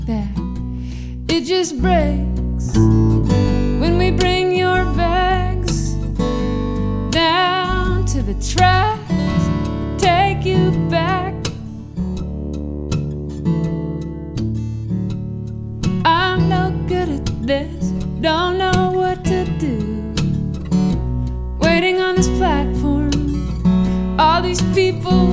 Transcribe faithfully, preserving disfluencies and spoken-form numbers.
that it just breaks when we bring your bags down to the tracks that take you back. I'm no good at this, don't know what to do. Waiting on this platform, all these people